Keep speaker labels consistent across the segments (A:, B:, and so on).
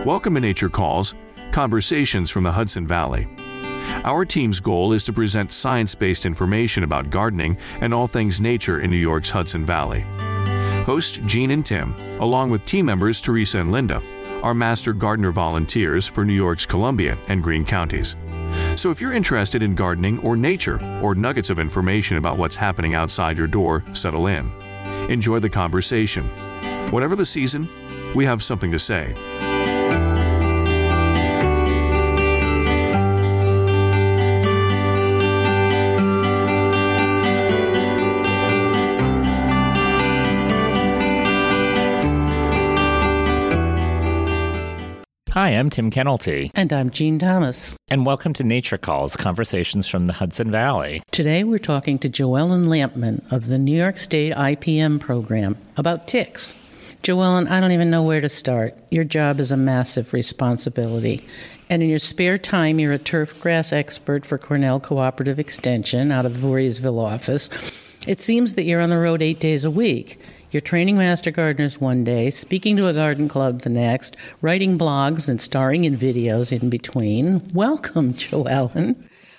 A: Welcome to Nature Calls, conversations from the Hudson Valley. Our team's goal is to present science-based information about gardening and all things nature in New York's Hudson Valley. Hosts Jean and Tim, along with team members Teresa and Linda, are Master Gardener volunteers for New York's Columbia and Greene counties. So if you're interested in gardening or nature or nuggets of information about what's happening outside your door, settle in. Enjoy the conversation. Whatever the season, we have something to say.
B: Hi, I'm Tim Kennelty.
C: And I'm Jean Thomas.
B: And welcome to Nature Calls, conversations from the Hudson Valley.
C: Today we're talking to Joellen Lampman of the New York State IPM program about ticks. Joellen, I don't even know where to start. Your job is a massive responsibility. And in your spare time, you're a turf grass expert for Cornell Cooperative Extension out of the Voorheesville office. It seems that you're on the road 8 days a week. You're training master gardeners one day, speaking to a garden club the next, writing blogs and starring in videos in between. Welcome, Joellen.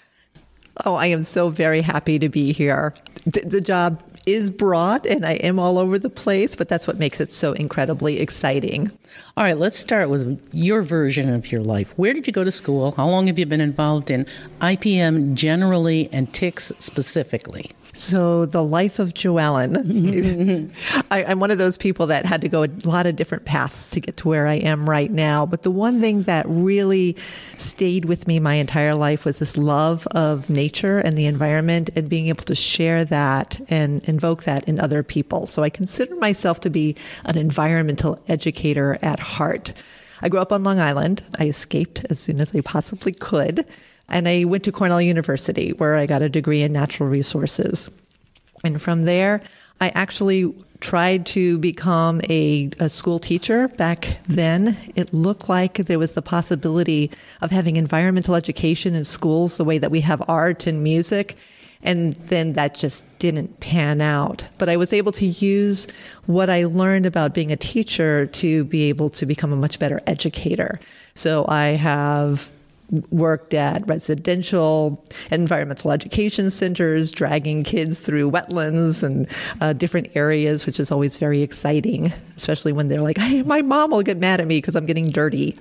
D: Oh, I am so very happy to be here. The job is broad and I am all over the place, but that's what makes it so incredibly exciting.
C: All right, let's start with your version of your life. Where did you go to school? How long have you been involved in IPM generally and ticks specifically?
D: So the life of Joellen. I'm one of those people that had to go a lot of different paths to get to where I am right now. But the one thing that really stayed with me my entire life was this love of nature and the environment and being able to share that and invoke that in other people. So I consider myself to be an environmental educator at heart. I grew up on Long Island. I escaped as soon as I possibly could. And I went to Cornell University, where I got a degree in natural resources. And from there, I actually tried to become a school teacher. Back then, it looked like there was the possibility of having environmental education in schools the way that we have art and music. And then that just didn't pan out. But I was able to use what I learned about being a teacher to be able to become a much better educator. So I have worked at residential environmental education centers, dragging kids through wetlands and different areas, which is always very exciting, especially when they're like, hey, my mom will get mad at me because I'm getting dirty.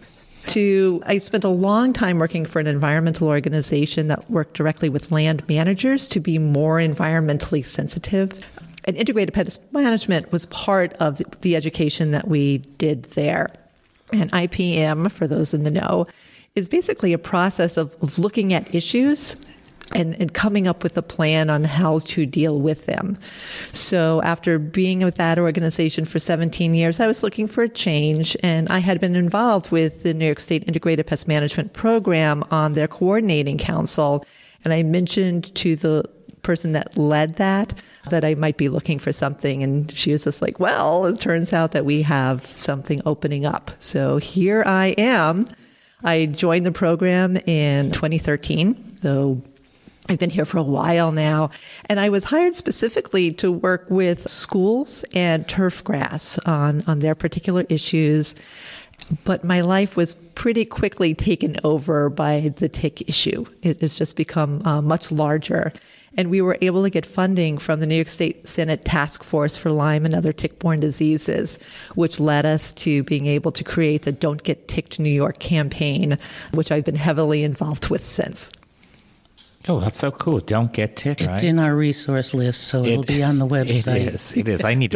D: I spent a long time working for an environmental organization that worked directly with land managers to be more environmentally sensitive. And integrated pest management was part of the education that we did there. And IPM, for those in the know, is basically a process of looking at issues and coming up with a plan on how to deal with them. So after being with that organization for 17 years, I was looking for a change, and I had been involved with the New York State Integrated Pest Management Program on their coordinating council. And I mentioned to the person that led that I might be looking for something. And she was just like, well, it turns out that we have something opening up. So here I am. I joined the program in 2013, so I've been here for a while now. And I was hired specifically to work with schools and turf grass on their particular issues. But my life was pretty quickly taken over by the tick issue. It has just become much larger. And we were able to get funding from the New York State Senate Task Force for Lyme and other tick-borne diseases, which led us to being able to create the Don't Get Ticked New York campaign, which I've been heavily involved with since.
B: Oh, that's so cool. Don't get ticked, right?
C: It's in our resource list, so it'll be on the website.
B: It is. I need to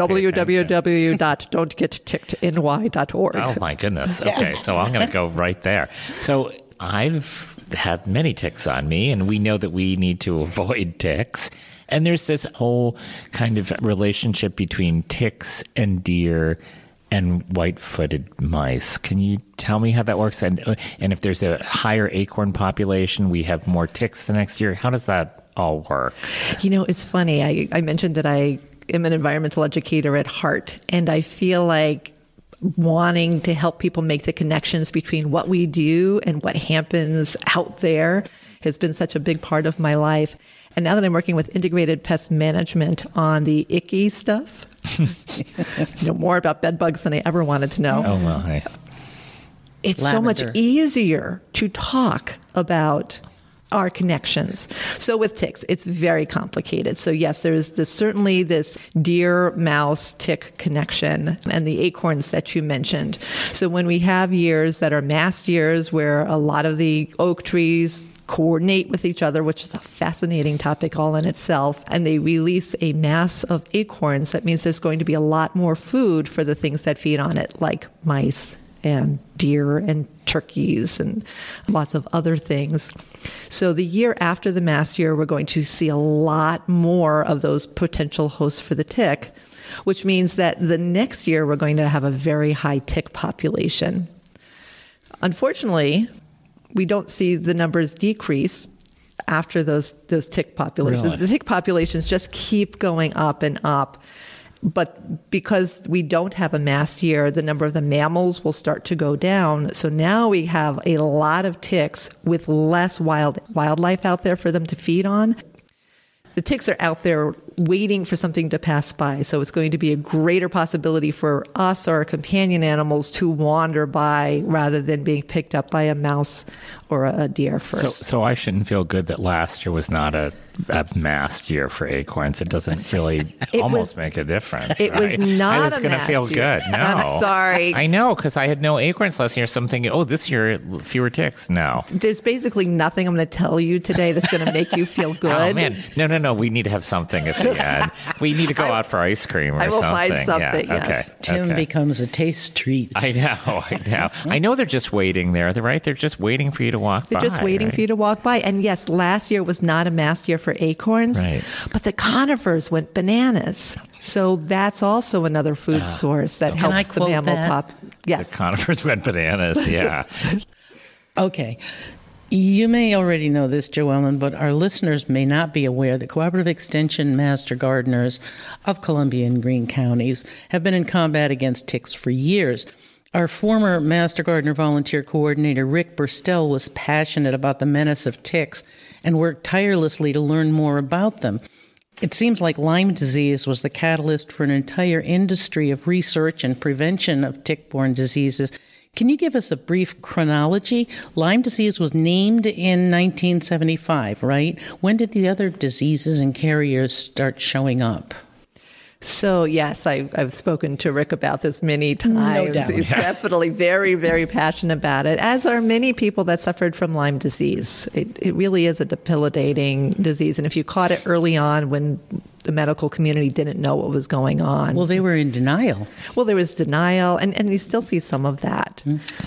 D: www.don'tgettickedny.org.
B: Oh, my goodness. Okay, so I'm going to go right there. So I've had many ticks on me, and we know that we need to avoid ticks. And there's this whole kind of relationship between ticks and deer and white-footed mice. Can you tell me how that works? And if there's a higher acorn population, we have more ticks the next year. How does that all work?
D: You know, it's funny. I mentioned that I am an environmental educator at heart, and I feel like wanting to help people make the connections between what we do and what happens out there has been such a big part of my life. And now that I'm working with integrated pest management on the icky stuff, know more about bed bugs than I ever wanted to know.
B: Oh, well, hey.
D: it's
C: lavender.
D: so much easier to talk about our connections. So with ticks, it's very complicated. So yes, there's certainly this deer-mouse tick connection and the acorns that you mentioned. So when we have years that are mast years where a lot of the oak trees coordinate with each other, which is a fascinating topic all in itself, and they release a mass of acorns, that means there's going to be a lot more food for the things that feed on it, like mice and deer and turkeys and lots of other things. So the year after the mast year, we're going to see a lot more of those potential hosts for the tick, which means that the next year we're going to have a very high tick population. Unfortunately, we don't see the numbers decrease after those tick populations.
B: Really?
D: The tick populations just keep going up and up. But because we don't have a mast year, the number of the mammals will start to go down. So now we have a lot of ticks with less wildlife out there for them to feed on. The ticks are out there waiting for something to pass by. So it's going to be a greater possibility for us or our companion animals to wander by rather than being picked up by a mouse or a deer first.
B: So I shouldn't feel good that last year was not a mast year for acorns. It doesn't really make a difference.
D: It was not
B: I was
D: a
B: going to
D: mast
B: feel
D: year.
B: good. No.
D: I'm sorry.
B: I know, because I had no acorns last year. So I'm thinking, this year, fewer ticks. No.
D: There's basically nothing I'm going to tell you today that's going to make you feel good.
B: Oh, man. No. We need to have something at the end. We need to go out for ice cream or something.
D: I will find something,
B: Yeah.
D: yes.
B: Okay.
C: Tim
B: okay.
C: becomes a taste treat.
B: I know. I know they're just waiting there. They're right. They're just waiting for you to walk by.
D: They're just waiting for you to walk by. And yes, last year was not a mast year for acorns,
B: Right.
D: but the conifers went bananas. So that's also another food source that
C: Can I
D: helps the
C: quote
D: mammal
C: that?
D: pop. Yes.
B: The conifers went bananas. Yeah.
C: Okay. You may already know this, Joellen, but our listeners may not be aware that Cooperative Extension Master Gardeners of Columbia and Greene counties have been in combat against ticks for years. Our former Master Gardener Volunteer Coordinator, Rick Burstel, was passionate about the menace of ticks and worked tirelessly to learn more about them. It seems like Lyme disease was the catalyst for an entire industry of research and prevention of tick-borne diseases. Can you give us a brief chronology? Lyme disease was named in 1975, right? When did the other diseases and carriers start showing up?
D: So, yes, I've spoken to Rick about this many times.
C: No doubt.
D: He's definitely very, very passionate about it, as are many people that suffered from Lyme disease. It really is a debilitating disease. And if you caught it early on when the medical community didn't know what was going on.
C: Well, they were in denial.
D: Well, there was denial, and you still see some of that.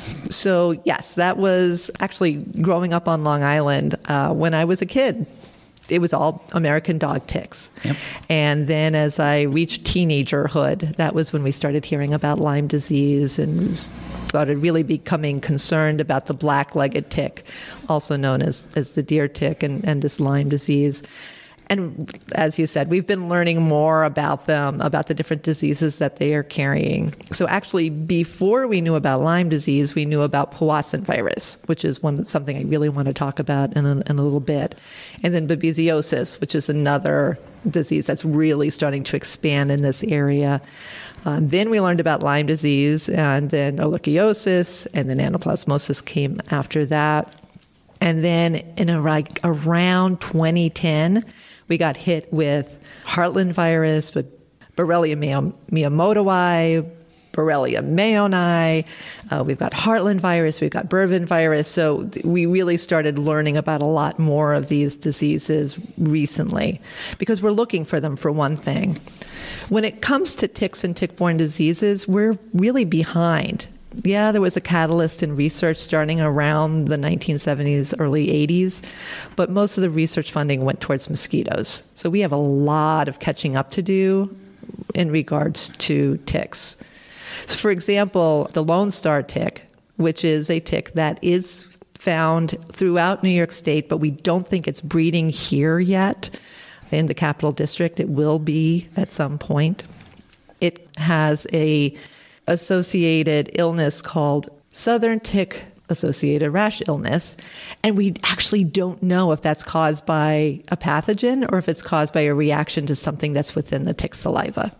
D: So, yes, that was actually growing up on Long Island when I was a kid. It was all American dog ticks.
C: Yep.
D: And then as I reached teenagerhood, that was when we started hearing about Lyme disease and started really becoming concerned about the black-legged tick, also known as the deer tick, and this Lyme disease. And as you said, we've been learning more about them, about the different diseases that they are carrying. So actually, before we knew about Lyme disease, we knew about Powassan virus, which is something I really want to talk about in a little bit. And then babesiosis, which is another disease that's really starting to expand in this area. Then we learned about Lyme disease, and then ehrlichiosis, and then anaplasmosis came after that. And then in around 2010, we got hit with Heartland virus, with Borrelia miyamotoi, Borrelia mayoni. We've got Heartland virus. We've got Bourbon virus. So we really started learning about a lot more of these diseases recently because we're looking for them for one thing. When it comes to ticks and tick-borne diseases, we're really behind. Yeah, there was a catalyst in research starting around the 1970s, early 80s, but most of the research funding went towards mosquitoes. So we have a lot of catching up to do in regards to ticks. So for example, the Lone Star tick, which is a tick that is found throughout New York State, but we don't think it's breeding here yet in the Capital District. It will be at some point. It has a associated illness called Southern Tick Associated Rash Illness. And we actually don't know if that's caused by a pathogen or if it's caused by a reaction to something that's within the tick saliva.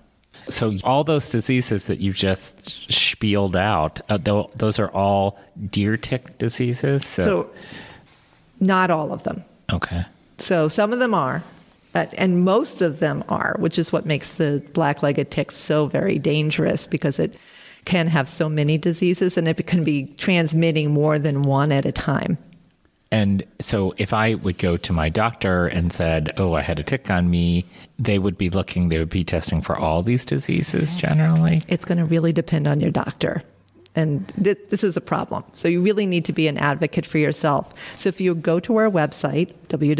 B: So all those diseases that you just spieled out, those are all deer tick diseases?
D: So not all of them.
B: Okay.
D: So some of them are, and most of them are, which is what makes the black-legged tick so very dangerous, because it can have so many diseases and it can be transmitting more than one at a time.
B: And so if I would go to my doctor and said, oh, I had a tick on me, they would be testing for all these diseases generally?
D: It's going to really depend on your doctor. And this is a problem. So you really need to be an advocate for yourself. So if you go to our website,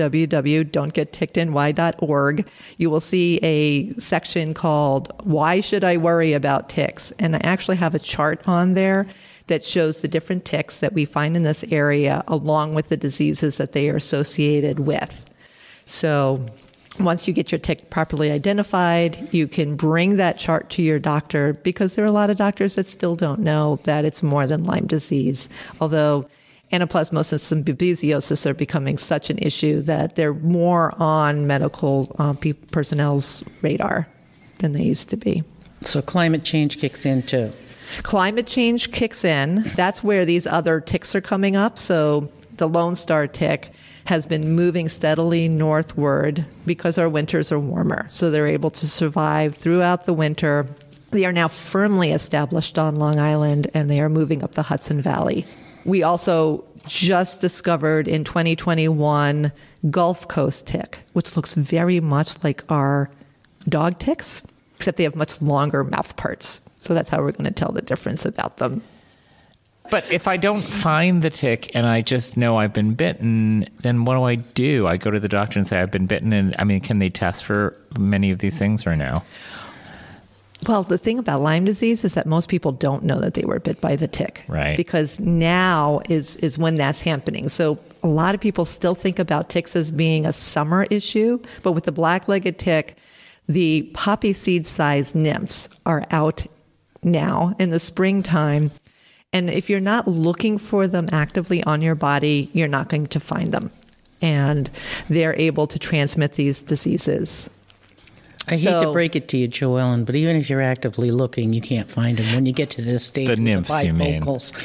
D: www.don'tgettickedny.org, you will see a section called Why Should I Worry About Ticks? And I actually have a chart on there that shows the different ticks that we find in this area, along with the diseases that they are associated with. So once you get your tick properly identified, you can bring that chart to your doctor, because there are a lot of doctors that still don't know that it's more than Lyme disease. Although anaplasmosis and babesiosis are becoming such an issue that they're more on medical personnel's radar than they used to be.
C: So climate change kicks in too.
D: Climate change kicks in. That's where these other ticks are coming up. So the Lone Star tick has been moving steadily northward because our winters are warmer. So they're able to survive throughout the winter. They are now firmly established on Long Island, and they are moving up the Hudson Valley. We also just discovered in 2021 Gulf Coast tick, which looks very much like our dog ticks, except they have much longer mouth parts. So that's how we're going to tell the difference about them.
B: But if I don't find the tick and I just know I've been bitten, then what do? I go to the doctor and say I've been bitten, and can they test for many of these things or no?
D: Well, the thing about Lyme disease is that most people don't know that they were bit by the tick.
B: Right.
D: Because now is when that's happening. So a lot of people still think about ticks as being a summer issue, but with the black-legged tick, the poppy seed-sized nymphs are out now in the springtime. And if you're not looking for them actively on your body, you're not going to find them. And they're able to transmit these diseases.
C: I hate to break it to you, Joellen, but even if you're actively looking, you can't find them when you get to this stage.
B: The nymphs, you mean?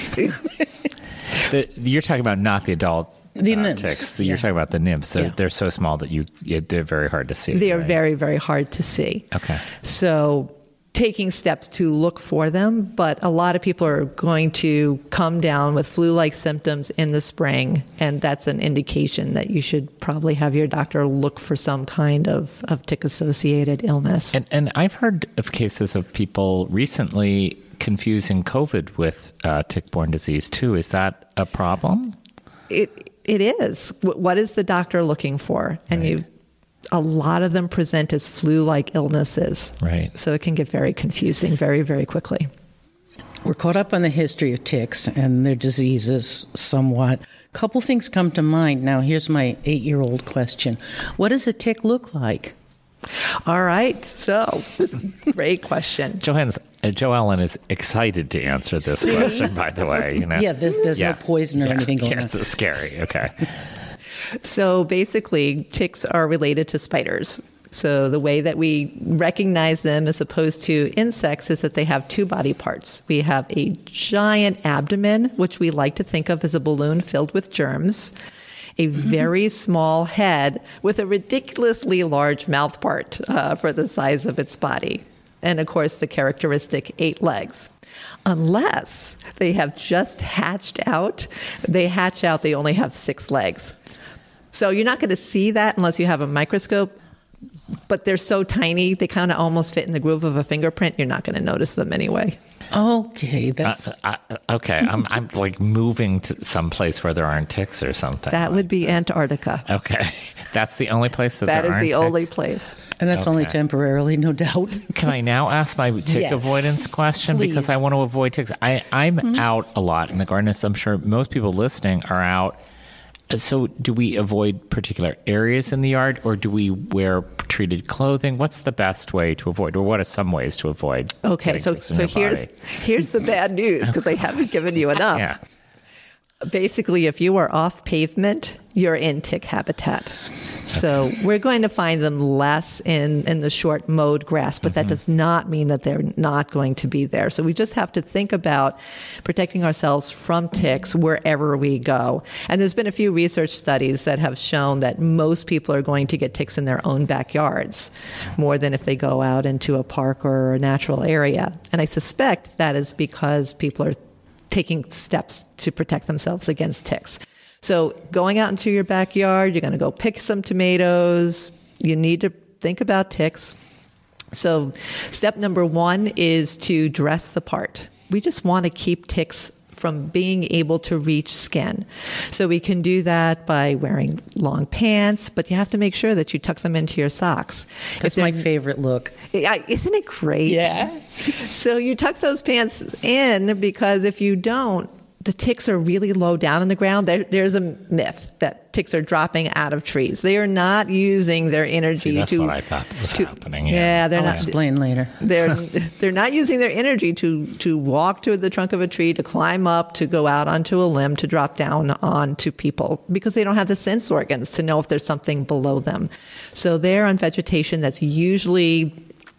B: You're talking about not the adult ticks. You're talking about the nymphs. They're so small that they're very hard to see.
D: They are very, very hard to see.
B: Okay.
D: So taking steps to look for them, but a lot of people are going to come down with flu-like symptoms in the spring, and that's an indication that you should probably have your doctor look for some kind of tick-associated illness.
B: And I've heard of cases of people recently confusing COVID with tick-borne disease too. Is that a problem?
D: It is. What is the doctor looking for? And a lot of them present as flu-like illnesses.
B: Right.
D: So it can get very confusing very, very quickly.
C: We're caught up on the history of ticks and their diseases somewhat. A couple things come to mind. Now, here's my 8-year-old question. What does a tick look like?
D: All right. So, great question.
B: Joellen is excited to answer this question, by the way.
C: Yeah, there's no poison or anything going on.
B: It's scary. Okay.
D: So basically, ticks are related to spiders. So the way that we recognize them as opposed to insects is that they have two body parts. We have a giant abdomen, which we like to think of as a balloon filled with germs, a very small head with a ridiculously large mouth part for the size of its body. And of course, the characteristic 8 legs. Unless they have just hatched out, they only have 6 legs. So you're not going to see that unless you have a microscope, but they're so tiny, they kind of almost fit in the groove of a fingerprint. You're not going to notice them anyway.
C: Okay, that's
B: okay. I'm like moving to some place where there aren't ticks or something.
D: That would be Antarctica.
B: Okay, that's the only place that there aren't ticks?
D: That is the only place.
C: And that's only temporarily, no doubt.
B: Can I now ask my tick avoidance question?
C: Please.
B: Because I want to avoid ticks. I'm out a lot in the garden, as I'm sure most people listening are out. So do we avoid particular areas in the yard, or do we wear treated clothing? What's the best way to avoid, or what are some ways to avoid?
D: Okay, so here's the bad news, because I haven't given you enough.
B: Yeah.
D: Basically, if you are off pavement, you're in tick habitat. So we're going to find them less in the short mowed grass, but that does not mean that they're not going to be there. So we just have to think about protecting ourselves from ticks wherever we go. And there's been a few research studies that have shown that most people are going to get ticks in their own backyards more than if they go out into a park or a natural area. And I suspect that is because people are taking steps to protect themselves against ticks. So going out into your backyard, you're going to go pick some tomatoes. You need to think about ticks. So step number 1 is to dress the part. We just want to keep ticks from being able to reach skin. So we can do that by wearing long pants, but you have to make sure that you tuck them into your socks.
C: That's my favorite look.
D: Isn't it great?
C: Yeah.
D: So you tuck those pants in, because if you don't, the ticks are really low down in the ground. There's a myth that ticks are dropping out of trees. They are not using their energy
B: See, that's
D: to.
B: what I thought was happening.
D: Yeah, they're
C: I'll
D: not.
C: explain later.
D: They're not using their energy to walk to the trunk of a tree, to climb up, to go out onto a limb, to drop down onto people, because they don't have the sense organs to know if there's something below them. So they're on vegetation that's usually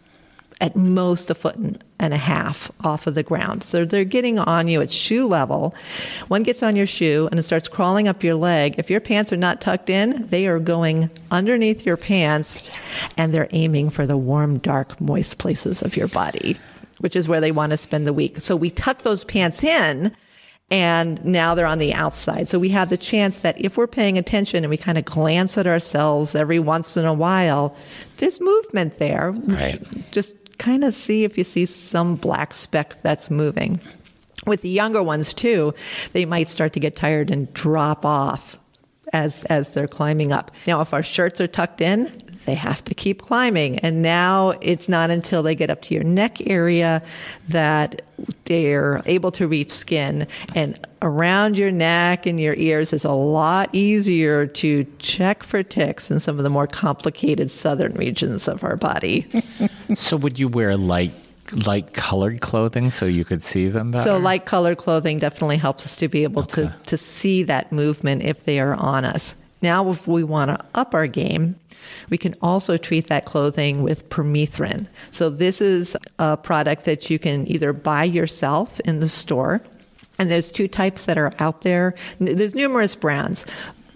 D: at most 1.5 feet off of the ground. So they're getting on you at shoe level. One gets on your shoe and it starts crawling up your leg. If your pants are not tucked in, they are going underneath your pants, and they're aiming for the warm, dark, moist places of your body, which is where they want to spend the week. So we tuck those pants in, and now they're on the outside. So we have the chance that if we're paying attention and we kind of glance at ourselves every once in a while, there's movement there.
B: Right.
D: Just kind of see if you see some black speck that's moving. With the younger ones too, they might start to get tired and drop off as they're climbing up. Now, if our shirts are tucked in, they have to keep climbing. And now it's not until they get up to your neck area that they're able to reach skin. And around your neck and your ears is a lot easier to check for ticks in some of the more complicated southern regions of our body.
B: So would you wear light colored clothing so you could see them better?
D: So light colored clothing definitely helps us to be able to see that movement if they are on us. Now, if we want to up our game, we can also treat that clothing with permethrin. So this is a product that you can either buy yourself in the store, and there's 2 types that are out there. There's numerous brands.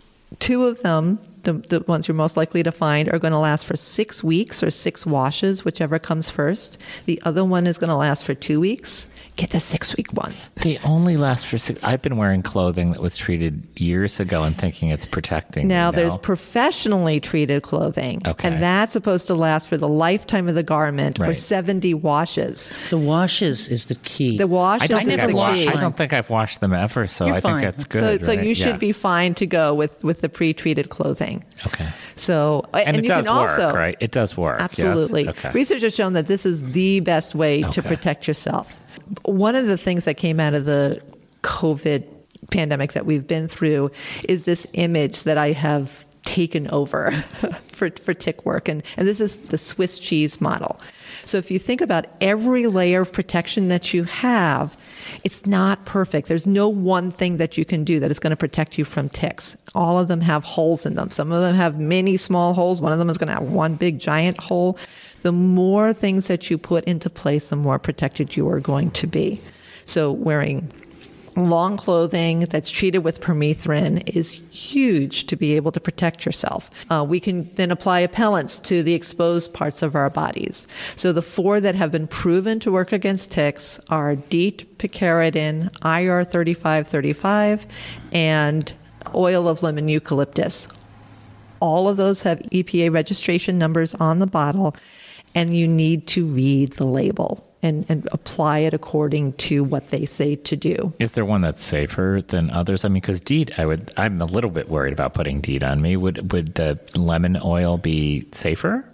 D: 2 of them, the ones you're most likely to find, are going to last for 6 weeks or 6 washes, whichever comes first. The other one is going to last for 2 weeks. Get the 6-week one.
B: They only last for 6. I've been wearing clothing that was treated years ago and thinking it's protecting.
D: Now, there's professionally treated clothing, and that's supposed to last for the lifetime of the garment or 70 washes.
C: The washes is the key.
D: The washes is the key.
B: I don't think I've washed them ever, so
C: You're
B: I
C: fine.
B: think that's good.
D: So
B: right?
D: you should be fine to go with the pre-treated clothing.
B: Okay.
D: So
B: and it
D: you
B: does
D: can also,
B: work, right? It does work.
D: Absolutely.
B: Yes? Okay.
D: Research has shown that this is the best way to protect yourself. One of the things that came out of the COVID pandemic that we've been through is this image that I have taken over for tick work. And this is the Swiss cheese model. So if you think about every layer of protection that you have, it's not perfect. There's no one thing that you can do that is going to protect you from ticks. All of them have holes in them. Some of them have many small holes. One of them is going to have one big giant hole. The more things that you put into place, the more protected you are going to be. So wearing long clothing that's treated with permethrin is huge to be able to protect yourself. We can then apply appellants to the exposed parts of our bodies. So the 4 that have been proven to work against ticks are DEET, picaridin, IR 3535, and oil of lemon eucalyptus. All of those have EPA registration numbers on the bottle, and you need to read the label and apply it according to what they say to do.
B: Is there one that's safer than others? I mean, because DEET, I'm a little bit worried about putting DEET on me. Would the lemon oil be safer?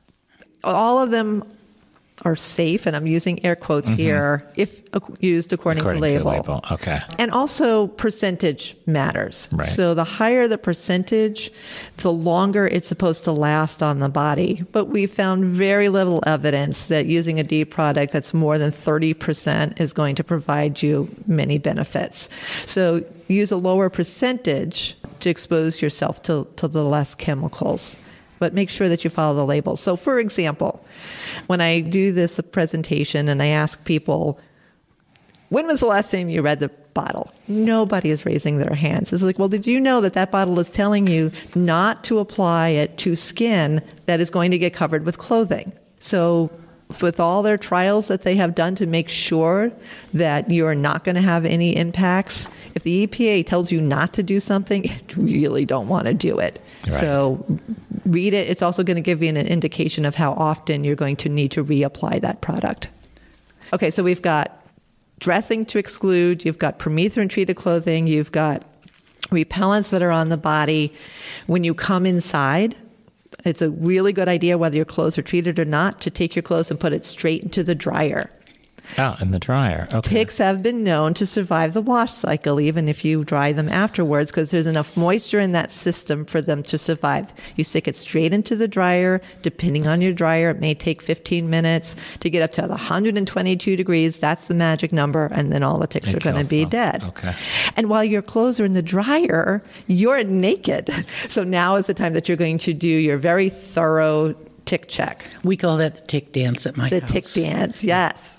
D: All of them are safe, and I'm using air quotes here, if used according to label.
B: Okay.
D: And also percentage matters.
B: Right.
D: So the higher the percentage, the longer it's supposed to last on the body. But we found very little evidence that using a DEET product that's more than 30% is going to provide you many benefits. So use a lower percentage to expose yourself to the less chemicals. but make sure that you follow the labels. So for example, when I do this presentation and I ask people, when was the last time you read the bottle? Nobody is raising their hands. It's like, well, did you know that bottle is telling you not to apply it to skin that is going to get covered with clothing? So with all their trials that they have done to make sure that you're not going to have any impacts, if the EPA tells you not to do something, you really don't want to do it. Right. So read it. It's also going to give you an indication of how often you're going to need to reapply that product. Okay, so we've got dressing to exclude, you've got permethrin-treated clothing, you've got repellents that are on the body. When you come inside, it's a really good idea, whether your clothes are treated or not, to take your clothes and put it straight into the dryer.
B: Oh, in the dryer. Okay.
D: Ticks have been known to survive the wash cycle, even if you dry them afterwards, because there's enough moisture in that system for them to survive. You stick it straight into the dryer. Depending on your dryer, it may take 15 minutes to get up to 122 degrees. That's the magic number, and then all the ticks are going to be dead.
B: Okay.
D: And while your clothes are in the dryer, you're naked. So now is the time that you're going to do your very thorough tick check.
C: We call that the tick dance at my house.
D: The tick dance, yes.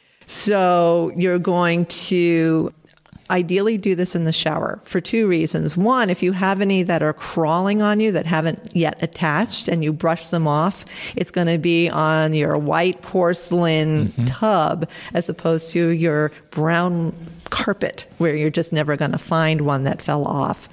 D: So you're going to ideally do this in the shower for two reasons. One, if you have any that are crawling on you that haven't yet attached and you brush them off, it's going to be on your white porcelain tub as opposed to your brown carpet where you're just never going to find one that fell off.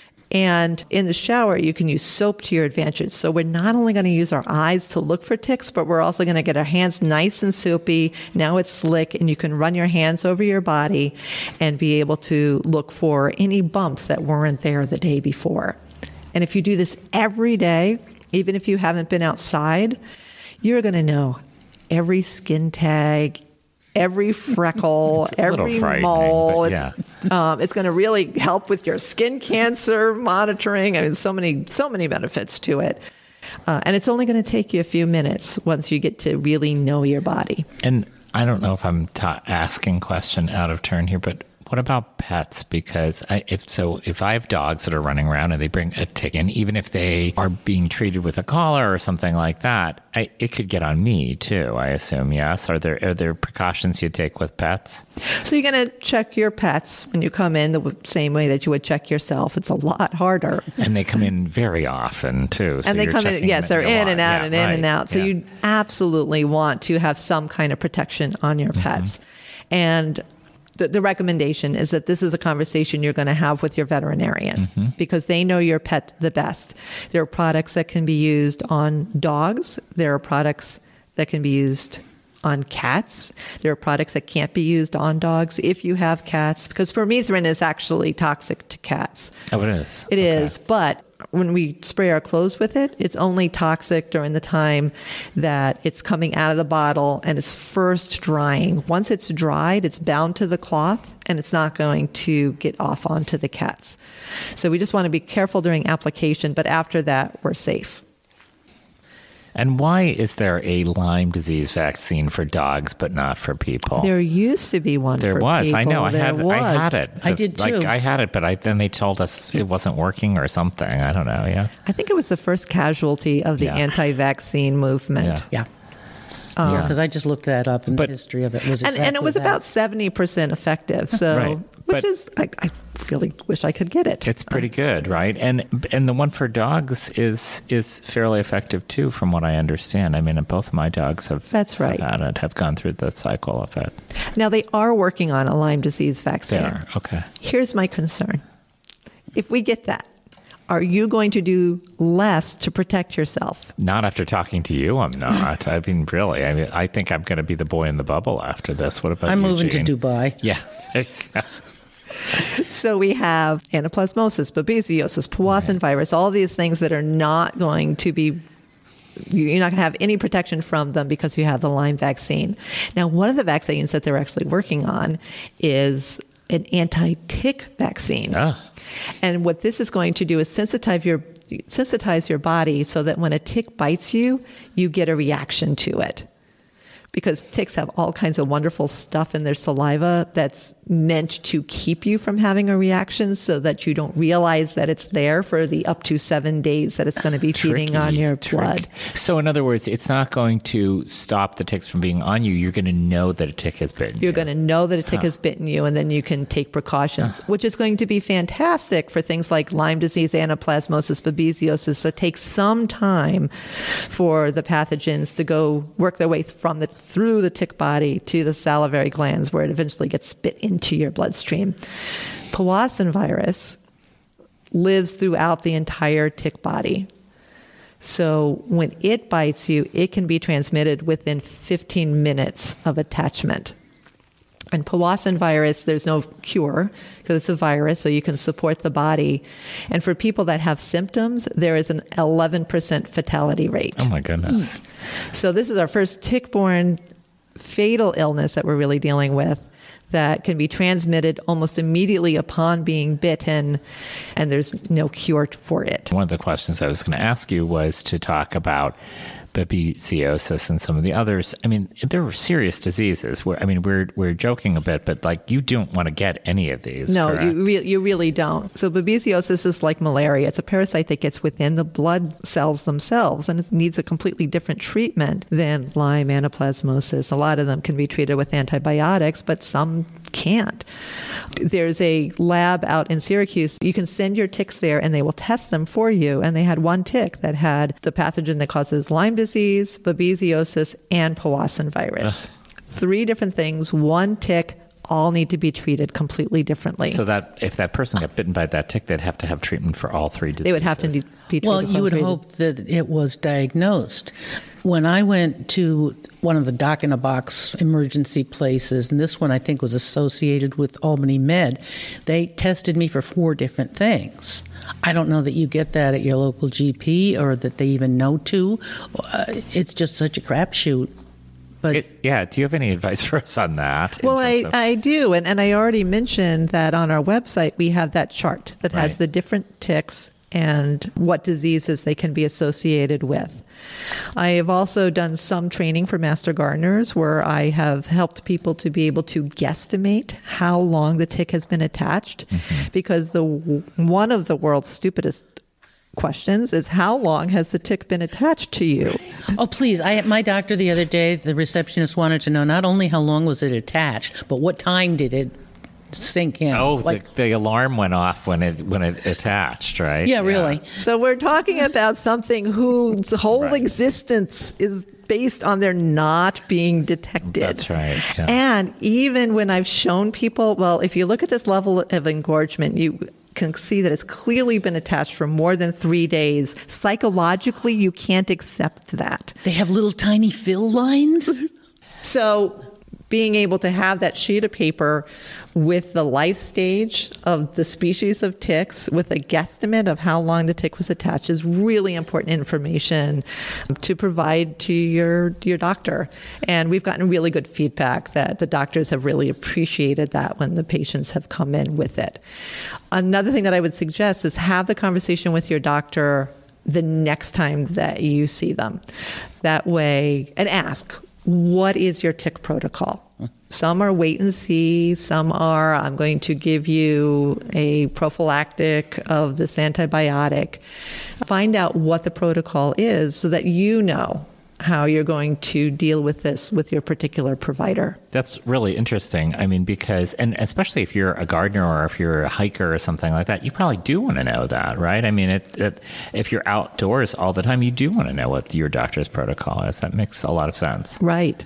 D: And in the shower, you can use soap to your advantage. So we're not only going to use our eyes to look for ticks, but we're also going to get our hands nice and soapy. Now it's slick, and you can run your hands over your body and be able to look for any bumps that weren't there the day before. And if you do this every day, even if you haven't been outside, you're going to know every skin tag, every freckle, every mole.
B: Yeah.
D: It's going to really help with your skin cancer monitoring. I mean, so many benefits to it. And it's only going to take you a few minutes once you get to really know your body.
B: And I don't know if I'm asking question out of turn here, but what about pets? Because if I have dogs that are running around and they bring a tick in, even if they are being treated with a collar or something like that, it could get on me too, I assume, yes? Are there precautions you take with pets?
D: So you're going to check your pets when you come in the same way that you would check yourself. It's a lot harder.
B: And they come in very often too. So
D: and they come in, yes, they're in and out and in and out. So you absolutely want to have some kind of protection on your pets. And the recommendation is that this is a conversation you're going to have with your veterinarian because they know your pet the best. There are products that can be used on dogs. There are products that can be used on cats. There are products that can't be used on dogs if you have cats, because permethrin is actually toxic to cats.
B: Oh, it is?
D: It is, but when we spray our clothes with it, it's only toxic during the time that it's coming out of the bottle and it's first drying. Once it's dried, it's bound to the cloth and it's not going to get off onto the cats. So we just want to be careful during application, but after that, we're safe.
B: And why is there a Lyme disease vaccine for dogs but not for people?
D: There used to be one for people.
B: There was. I know. I had it.
C: I did too.
B: I had it, but then they told us it wasn't working or something. I don't know. Yeah.
D: I think it was the first casualty of the anti-vaccine movement.
C: Yeah. Because I just looked that up, and the history of it was exactly
D: and it was
C: that.
D: about 70% effective. So, I really wish I could get it.
B: It's pretty good, right? And the one for dogs is fairly effective too, from what I understand. I mean, both of my dogs have have gone through the cycle of it.
D: Now they are working on a Lyme disease vaccine.
B: They are. Okay.
D: Here's my concern: if we get that, are you going to do less to protect yourself?
B: Not after talking to you, I'm not. I mean, really. I mean, I think I'm going to be the boy in the bubble after this. What about you,
C: I'm moving
B: Jean?
C: to Dubai.
B: Yeah.
D: So we have anaplasmosis, babesiosis, Powassan virus, all these things that are not going to be, you're not going to have any protection from them because you have the Lyme vaccine. Now, one of the vaccines that they're actually working on is an anti-tick vaccine. And what this is going to do is sensitize your body so that when a tick bites you, you get a reaction to it. because ticks have all kinds of wonderful stuff in their saliva that's meant to keep you from having a reaction so that you don't realize that it's there for the up to 7 days that it's going to be feeding on your blood.
B: So in other words, it's not going to stop the ticks from being on you. You're going to know that a tick has bitten you.
D: You're going to know that a tick has bitten you, and then you can take precautions, which is going to be fantastic for things like Lyme disease, anaplasmosis, babesiosis, that takes some time for the pathogens to go work their way through the tick body to the salivary glands, where it eventually gets spit into your bloodstream. Powassan virus lives throughout the entire tick body. So when it bites you, it can be transmitted within 15 minutes of attachment. And Powassan virus, there's no cure because it's a virus, so you can support the body. And for people that have symptoms, there is an 11% fatality rate.
B: Oh, my goodness.
D: So this is our first tick-borne fatal illness that we're really dealing with that can be transmitted almost immediately upon being bitten, and there's no cure for it.
B: One of the questions I was going to ask you was to talk about babesiosis and some of the others. I mean, there were serious diseases. We're joking a bit, but like you don't want to get any of these.
D: No,
B: correct?
D: you really don't. So babesiosis is like malaria. It's a parasite that gets within the blood cells themselves, and it needs a completely different treatment than Lyme, anaplasmosis. A lot of them can be treated with antibiotics, but some can't. There's a lab out in Syracuse. You can send your ticks there and they will test them for you. And they had one tick that had the pathogen that causes Lyme disease, babesiosis, and Powassan virus. 3 different things, one tick, all need to be treated completely differently.
B: So that if that person got bitten by that tick, they'd have to have treatment for all 3 diseases.
D: They would have to be treated.
C: Well, you would hope that it was diagnosed. When I went to one of the doc-in-a-box emergency places, and this one I think was associated with Albany Med, they tested me for 4 different things. I don't know that you get that at your local GP or that they even know to. It's just such a crapshoot. But
B: do you have any advice for us on that?
D: Well, I do. And I already mentioned that on our website, we have that chart that has the different ticks and what diseases they can be associated with. I have also done some training for master gardeners where I have helped people to be able to guesstimate how long the tick has been attached, because one of the world's stupidest questions is how long has the tick been attached to you?
C: Oh, please. My doctor the other day, the receptionist wanted to know not only how long was it attached, but what time did it sink in.
B: Oh, the alarm went off when it attached, right?
C: Yeah, really.
D: So we're talking about something whose whole existence is based on their not being detected.
B: That's right. Yeah.
D: And even when I've shown people, well, if you look at this level of engorgement, you can see that it's clearly been attached for more than 3 days. Psychologically, you can't accept that.
C: They have little tiny fill lines?
D: So being able to have that sheet of paper with the life stage of the species of ticks with a guesstimate of how long the tick was attached is really important information to provide to your doctor. And we've gotten really good feedback that the doctors have really appreciated that when the patients have come in with it. Another thing that I would suggest is have the conversation with your doctor the next time that you see them. That way, and ask, what is your tick protocol? Some are wait and see. Some are, I'm going to give you a prophylactic of this antibiotic. Find out what the protocol is so that you know how you're going to deal with this with your particular provider.
B: That's really interesting. I mean, because, and especially if you're a gardener or if you're a hiker or something like that, you probably do want to know that, right? I mean, if you're outdoors all the time, you do want to know what your doctor's protocol is. That makes a lot of sense.
D: Right.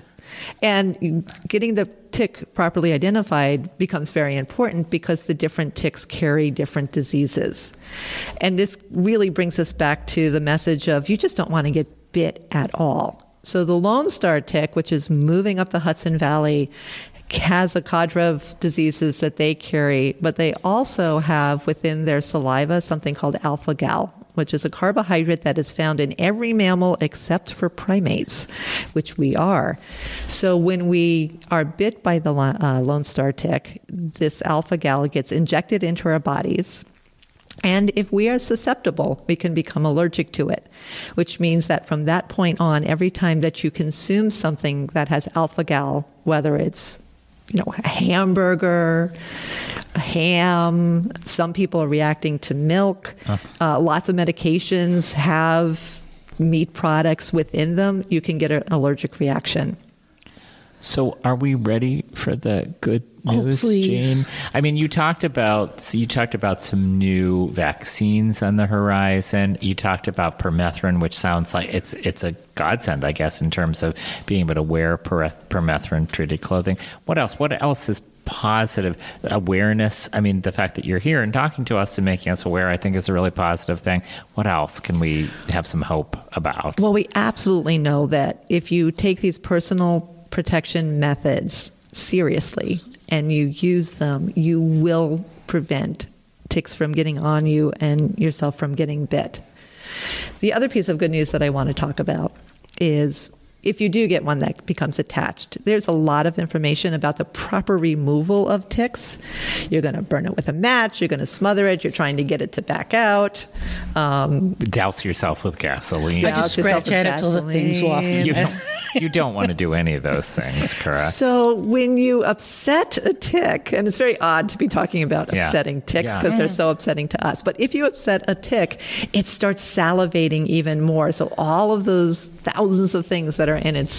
D: And getting the tick properly identified becomes very important because the different ticks carry different diseases. And this really brings us back to the message of you just don't want to get bit at all. So the Lone Star tick, which is moving up the Hudson Valley, has a cadre of diseases that they carry, but they also have within their saliva something called alpha-gal, which is a carbohydrate that is found in every mammal except for primates, which we are. So when we are bit by the Lone Star tick, this alpha-gal gets injected into our bodies. And if we are susceptible, we can become allergic to it, which means that from that point on, every time that you consume something that has alpha-gal, whether it's a hamburger, a ham, some people are reacting to milk, lots of medications have meat products within them, you can get an allergic reaction.
B: So are we ready for the good news,
C: please.
B: Jane? I mean, you talked about some new vaccines on the horizon. You talked about permethrin, which sounds like it's a godsend, I guess, in terms of being able to wear permethrin-treated clothing. What else? What else is positive? Awareness. I mean, the fact that you're here and talking to us and making us aware, I think, is a really positive thing. What else can we have some hope about?
D: Well, we absolutely know that if you take these personal protection methods seriously and you use them, you will prevent ticks from getting on you and yourself from getting bit. The other piece of good news that I want to talk about is if you do get one that becomes attached, there's a lot of information about the proper removal of ticks. You're going to burn it with a match. You're going to smother it. You're trying to get it to back out.
B: Douse yourself with gasoline.
C: I just scratch at it till the thing's off.
B: You don't want to do any of those things, correct?
D: So when you upset a tick, and it's very odd to be talking about upsetting ticks because they're so upsetting to us, but if you upset a tick, it starts salivating even more. So all of those thousands of things that are in its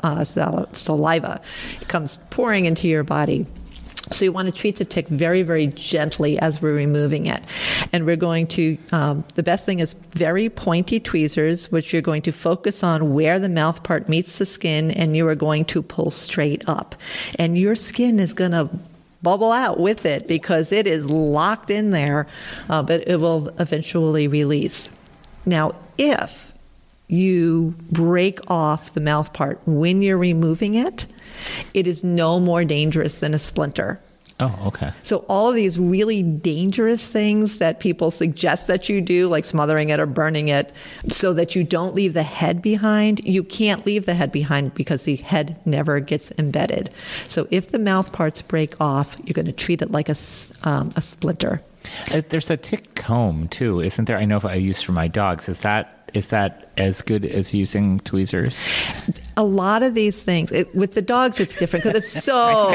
D: saliva, it comes pouring into your body. So you want to treat the tick very, very gently as we're removing it. And we're going to, the best thing is very pointy tweezers, which you're going to focus on where the mouth part meets the skin, and you are going to pull straight up. And your skin is going to bubble out with it because it is locked in there, but it will eventually release. Now, if you break off the mouth part when you're removing it, it is no more dangerous than a splinter.
B: Oh, okay.
D: So all of these really dangerous things that people suggest that you do, like smothering it or burning it, so that you don't leave the head behind, you can't leave the head behind because the head never gets embedded. So if the mouth parts break off, you're going to treat it like a splinter.
B: There's a tick comb, too, isn't there? I know if I use for my dogs. Is that as good as using tweezers?
D: A lot of these things, with the dogs, it's different because it's so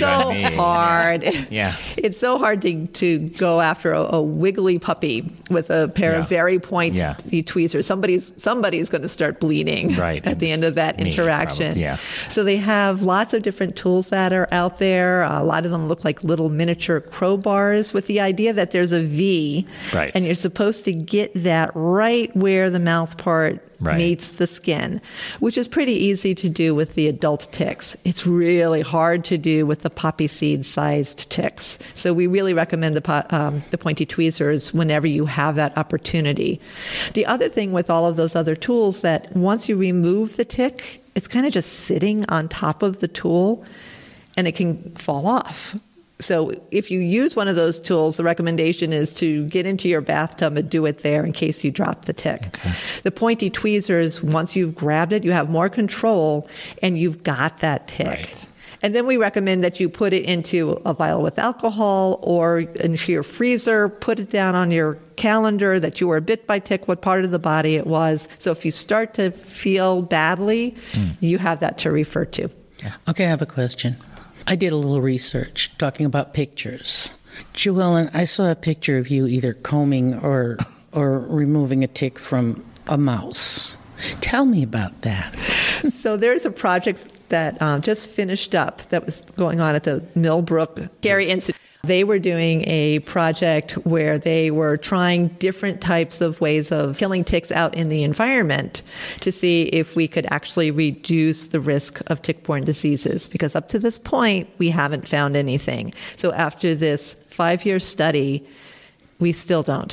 D: hard.
B: Yeah,
D: it's so hard to go after a wiggly puppy with a pair of very pointy tweezers. Somebody's going to start bleeding at the end of that interaction.
B: Probably, yeah.
D: So they have lots of different tools that are out there. A lot of them look like little miniature crowbars with the idea that there's a V, and you're supposed to get that right where the mouth part meets the skin, which is pretty easy to do with the adult ticks. It's really hard to do with the poppy seed sized ticks. So we really recommend the pointy tweezers whenever you have that opportunity. The other thing with all of those other tools, that once you remove the tick, it's kind of just sitting on top of the tool and it can fall off. So if you use one of those tools, the recommendation is to get into your bathtub and do it there in case you drop the tick. Okay. The pointy tweezers, once you've grabbed it, you have more control and you've got that tick. Right. And then we recommend that you put it into a vial with alcohol or into your freezer, put it down on your calendar that you were bit by tick, what part of the body it was. So if you start to feel badly, you have that to refer to.
C: Okay, I have a question. I did a little research talking about pictures. Joellen, I saw a picture of you either combing or removing a tick from a mouse. Tell me about that.
D: So there's a project that just finished up that was going on at the Millbrook Carey Institute. They were doing a project where they were trying different types of ways of killing ticks out in the environment to see if we could actually reduce the risk of tick-borne diseases, because up to this point, we haven't found anything. So after this 5-year study, we still don't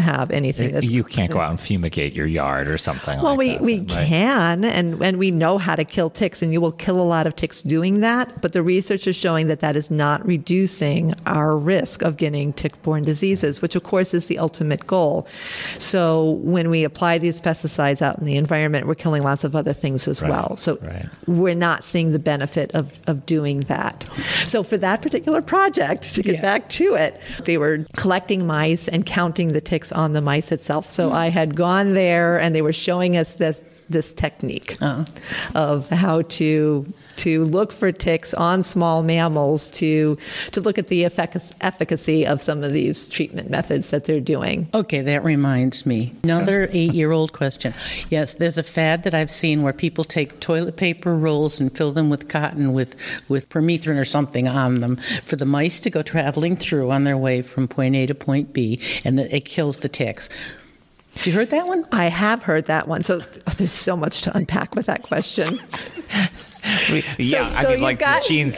D: have anything that's...
B: You can't go out and fumigate your yard or something
D: Well,
B: like that.
D: we
B: right?
D: can, and we know how to kill ticks, and you will kill a lot of ticks doing that, but the research is showing that that is not reducing our risk of getting tick-borne diseases, which of course is the ultimate goal. So when we apply these pesticides out in the environment, we're killing lots of other things as well. So we're not seeing the benefit of doing that. So for that particular project, to get back to it, they were collecting mice and counting the ticks on the mice itself. So I had gone there, and they were showing us this technique of how to look for ticks on small mammals to look at the efficacy of some of these treatment methods that they're doing.
C: Okay, that reminds me. Another 8-year-old question. Yes, there's a fad that I've seen where people take toilet paper rolls and fill them with cotton with permethrin or something on them for the mice to go traveling through on their way from point A to point B, and that it kills the ticks. Have you heard that one?
D: I have heard that one. So there's so much to unpack with that question.
B: Gene's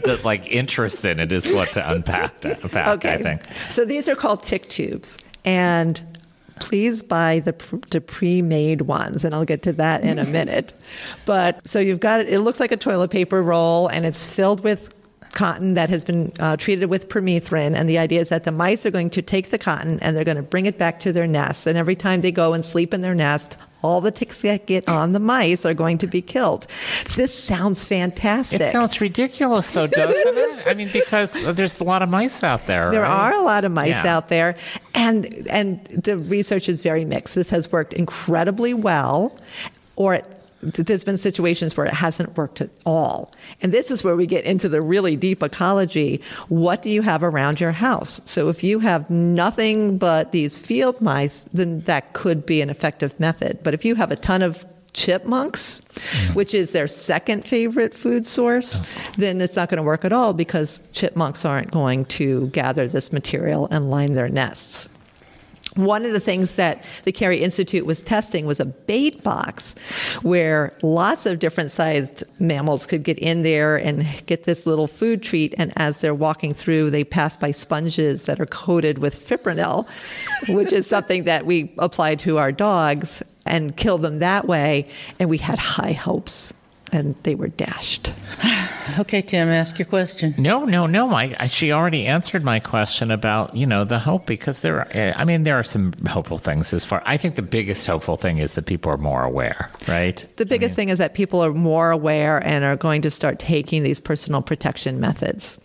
B: interest in it is what to unpack,
D: okay.
B: I think.
D: So these are called tick tubes, and please buy the pre-made ones, and I'll get to that in a minute. But so you've got it looks like a toilet paper roll, and it's filled with cotton that has been treated with permethrin, and the idea is that the mice are going to take the cotton and they're going to bring it back to their nest, and every time they go and sleep in their nest, all the ticks that get on the mice are going to be killed. This sounds fantastic.
B: It sounds ridiculous, though, doesn't it? I mean, because there's a lot of mice out there.
D: There
B: right?
D: are a lot of mice out there, and the research is very mixed. This has worked incredibly well, or there's been situations where it hasn't worked at all. And this is where we get into the really deep ecology. What do you have around your house? So if you have nothing but these field mice, then that could be an effective method. But if you have a ton of chipmunks, which is their second favorite food source, then it's not going to work at all, because chipmunks aren't going to gather this material and line their nests. One of the things that the Carey Institute was testing was a bait box where lots of different sized mammals could get in there and get this little food treat. And as they're walking through, they pass by sponges that are coated with fipronil, which is something that we apply to our dogs, and kill them that way. And we had high hopes, and they were dashed.
C: Okay, Tim, ask your question.
B: No. She already answered my question about, the hope, because there are some hopeful things I think the biggest hopeful thing is that people are more aware, right?
D: The biggest thing is that people are more aware and are going to start taking these personal protection methods.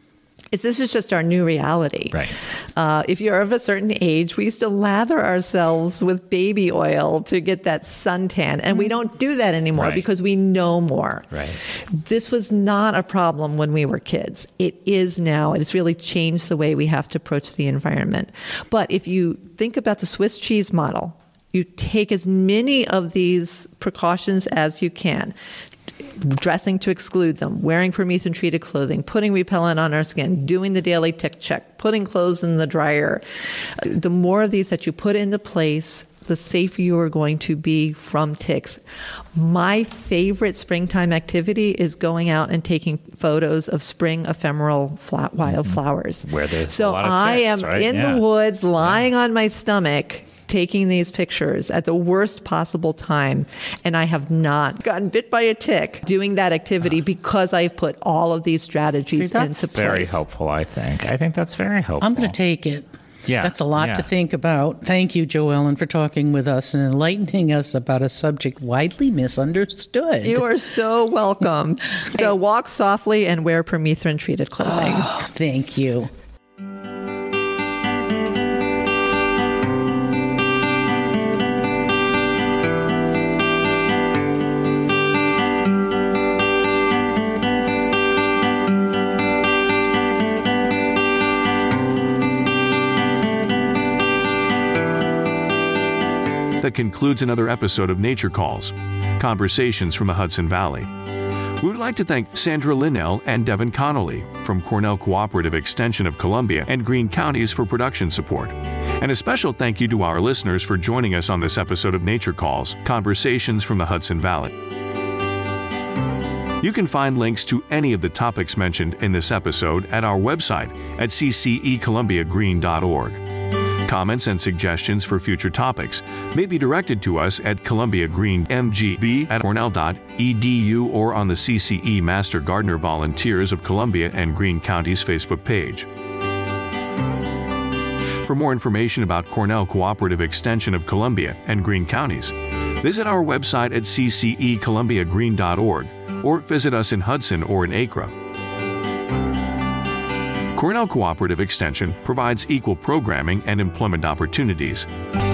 D: This is just our new reality.
B: Right.
D: If you're of a certain age, we used to lather ourselves with baby oil to get that suntan, and we don't do that anymore because we know more.
B: Right.
D: This was not a problem when we were kids. It is now. It has really changed the way we have to approach the environment. But if you think about the Swiss cheese model, you take as many of these precautions as you can. Dressing to exclude them, wearing permethrin-treated clothing, putting repellent on our skin, doing the daily tick check, putting clothes in the dryer. The more of these that you put into place, the safer you are going to be from ticks. My favorite springtime activity is going out and taking photos of spring ephemeral wildflowers.
B: Where there's
D: so
B: a lot of
D: I
B: ticks,
D: am
B: right?
D: in the woods, lying on my stomach, taking these pictures at the worst possible time, and I have not gotten bit by a tick doing that activity because I've put all of these strategies into place.
B: That's very helpful, I think. I think that's very helpful.
C: I'm going to take it.
B: Yeah,
C: that's a lot to think about. Thank you, Joellen, for talking with us and enlightening us about a subject widely misunderstood.
D: You are so welcome. So walk softly and wear permethrin-treated clothing.
C: Oh, thank you.
A: That concludes another episode of Nature Calls, Conversations from the Hudson Valley. We would like to thank Sandra Linnell and Devin Connolly from Cornell Cooperative Extension of Columbia and Greene Counties for production support. And a special thank you to our listeners for joining us on this episode of Nature Calls, Conversations from the Hudson Valley. You can find links to any of the topics mentioned in this episode at our website at ccecolumbiagreen.org. Comments and suggestions for future topics may be directed to us at columbiagreenmgb@cornell.edu or on the CCE Master Gardener Volunteers of Columbia and Greene Counties Facebook page. For more information about Cornell Cooperative Extension of Columbia and Greene Counties, visit our website at ccecolumbiagreen.org or visit us in Hudson or in Acre. Cornell Cooperative Extension provides equal programming and employment opportunities.